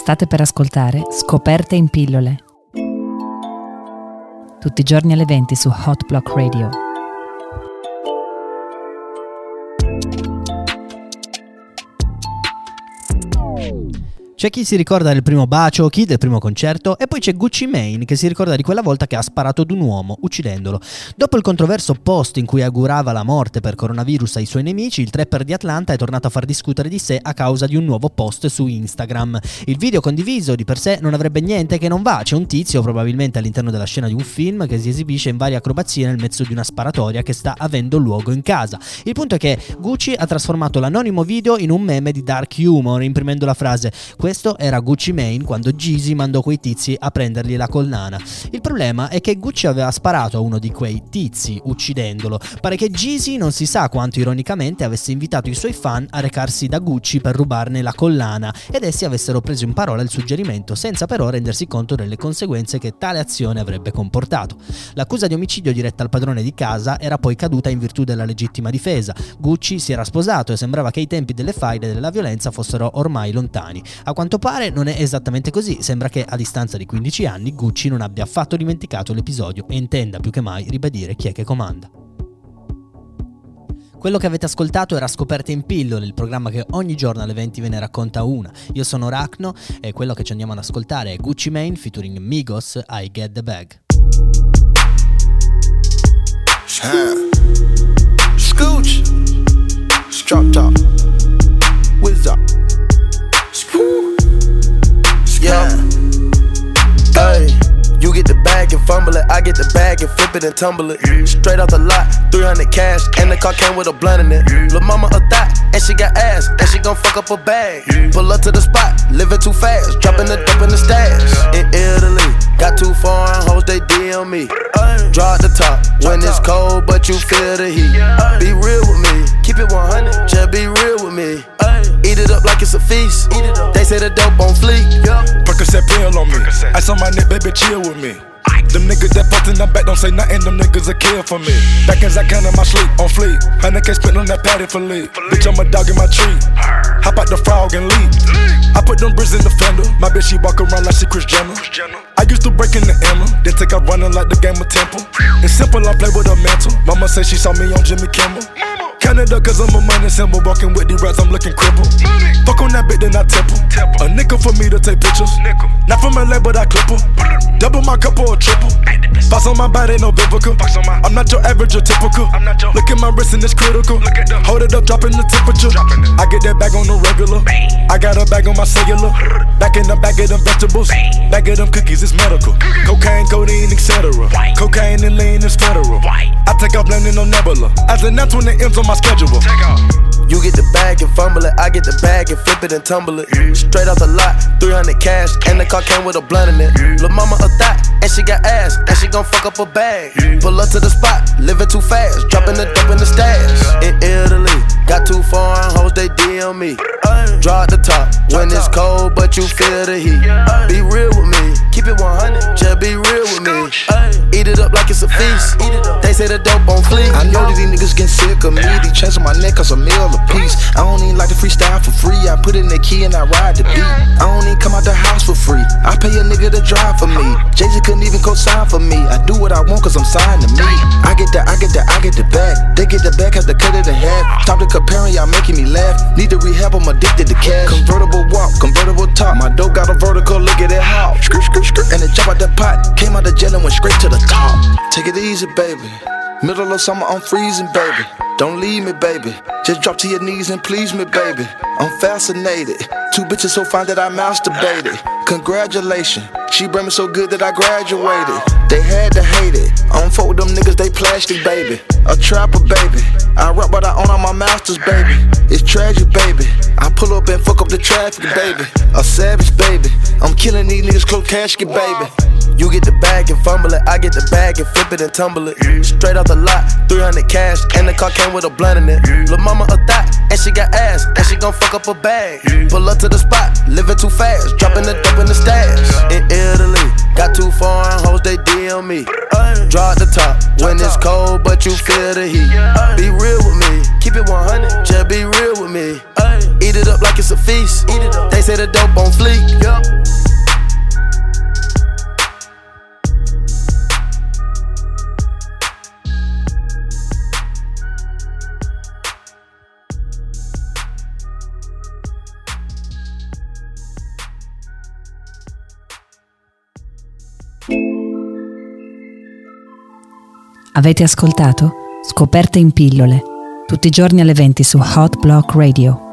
State per ascoltare Scoperte in pillole. Tutti i giorni alle 20 su Hot Block Radio. C'è chi si ricorda del primo bacio, chi del primo concerto, e poi c'è Gucci Mane che si ricorda di quella volta che ha sparato ad un uomo, uccidendolo. Dopo il controverso post in cui augurava la morte per coronavirus ai suoi nemici, il trapper di Atlanta è tornato a far discutere di sé a causa di un nuovo post su Instagram. Il video condiviso di per sé non avrebbe niente che non va. C'è un tizio, probabilmente all'interno della scena di un film, che si esibisce in varie acrobazie nel mezzo di una sparatoria che sta avendo luogo in casa. Il punto è che Gucci ha trasformato l'anonimo video in un meme di dark humor, imprimendo la frase: questo era Gucci Mane quando Jeezy mandò quei tizi a prendergli la collana. Il problema è che Gucci aveva sparato a uno di quei tizi, uccidendolo. Pare che Jeezy, non si sa quanto ironicamente, avesse invitato i suoi fan a recarsi da Gucci per rubarne la collana ed essi avessero preso in parola il suggerimento, senza però rendersi conto delle conseguenze che tale azione avrebbe comportato. L'accusa di omicidio diretta al padrone di casa era poi caduta in virtù della legittima difesa. Gucci si era sposato e sembrava che i tempi delle faide e della violenza fossero ormai lontani. A quanto pare non è esattamente così, sembra che a distanza di 15 anni Gucci non abbia affatto dimenticato l'episodio e intenda più che mai ribadire chi è che comanda. Quello che avete ascoltato era Scoperte in pillole, il programma che ogni giorno alle 20 ve ne racconta una. Io sono Rachno e quello che ci andiamo ad ascoltare è Gucci Mane featuring Migos, I Get the Bag. Scooch, drop top, whiz up. Yeah, hey, you get the bag and fumble it, I get the bag and flip it and tumble it. Straight off the lot, 300 cash, and the car came with a blunt in it. Lil' mama a thot, and she got ass, and she gon' fuck up a bag. Pull up to the spot, living too fast, dropping the dope in the stash. In Italy, got too foreign hoes, they DM me. Draw at the top, when it's cold, but you feel the heat. Be real with me, keep it 100, just be real with me. Eat it up like it's a feast. They say the dope on fleek. Percocet pill on me. Ice on my neck, baby, chill with me. Them niggas that fucked in the back don't say nothing, them niggas a kill for me. Back as I can in my sleep, on fleek. 100K spent on that patty for lead. Bitch, I'm a dog in my tree. Hop out the frog and leap. I put them bricks in the fender. My bitch, she walk around like she Kris Jenner. I used to break in the Emma, then take out running like the game of Temple. It's simple, I play with a mantle. Mama say she saw me on Jimmy Kimmel. Canada, cause I'm a money symbol. Walking with the rats, I'm looking crippled. Fuck on that bitch, then I temple. A nickel for me to take pictures. Not from LA, but I clip her. Double my cup or a triple. Box on my body, no biblical. I'm not your average or typical. Look at my wrist and it's critical. Hold it up, dropping the temperature. I get that bag on the regular. I got a bag on my cellular. Back in the bag of them vegetables. Bag of them cookies, it's medical. Cocaine, codeine, etc. Cocaine and lean is federal. I take off landing on Nebula. As announced when the M's on my schedule. You get the bag and fumble it, I get the bag and flip it and tumble it. Straight off the lot, 300 cash, and the car came with a blunt in it. Lil' mama a thot, and she got ass, and she gon' fuck up a bag. Pull up to the spot, living too fast, dropping the dope in the stash. In Italy, got too foreign hoes, they DM me. Draw at the top, when it's cold, but you feel the heat. Be real with me, keep it 100, just be real with me. Eat it up like it's a feast. They say the dope on fleek. I know that these niggas getting sick of me. These chains on my neck cause a meal a piece. I don't even like to freestyle for free. I put in the key and I ride the beat. I don't even come out the house for free. I pay a nigga to drive for me. Jay-Z couldn't even co-sign for me. I do what I want cause I'm signed to me. I get the bag. They get the bag, have to cut it in half. Stop the comparing, y'all making me laugh. Need to rehab, I'm addicted to cash. Convertible walk, convertible top. My dope got a vertical, look at that how. And it jump out the pot. Came out the jail and went straight to the top. Take it easy, baby. Middle of summer, I'm freezing, baby. Don't leave me, baby. Just drop to your knees and please me, baby. I'm fascinated. Two bitches so fine that I masturbated. Congratulations. She brought me so good that I graduated. They had to hate it. I don't fuck with them niggas, they plastic, baby. A trapper, baby. I rap what I own on my masters, baby. It's tragic, baby. I pull up and fuck up the traffic, baby. A savage, baby. I'm killing these niggas, close casket, baby. You get the bag and fumble it, I get the bag and flip it and tumble it. Straight off the lot, 300 cash, and the car came with a blunt in it. Lil' mama a thot, and she got ass, and she gon' fuck up a bag. Pull up to the spot, living too fast, dropping the dope in the stash. In Italy, got too foreign hoes, they DM me. Draw at the top, when it's cold, but you feel the heat. Be real with me, keep it 100, just be real with me. Eat it up like it's a feast. They say the dope on fleek. Avete ascoltato Scoperte in pillole, tutti i giorni alle 20 su Hot Block Radio.